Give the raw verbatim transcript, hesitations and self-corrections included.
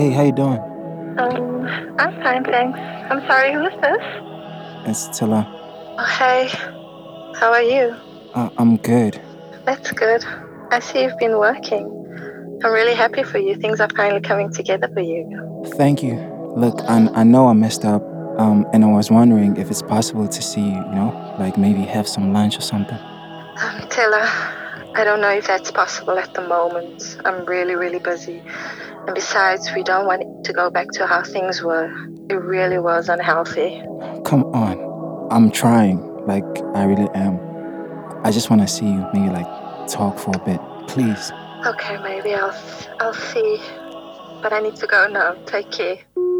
Hey, how you doing? Um, I'm fine, thanks. I'm sorry, who is this? It's Tilla. Oh, hey, how are you? Uh, I'm good. That's good. I see you've been working. I'm really happy for you. Things are finally coming together for you. Thank you. Look, I, I know I messed up, um, and I was wondering if it's possible to see you, you know, like maybe have some lunch or something. Um, Taylor, I don't know if that's possible at the moment. I'm really, really busy. And besides, we don't want to go back to how things were. It really was unhealthy. Come on. I'm trying. Like, I really am. I just want to see you, maybe like talk for a bit. Please. Okay, maybe I'll I'll see. But I need to go now. Take care.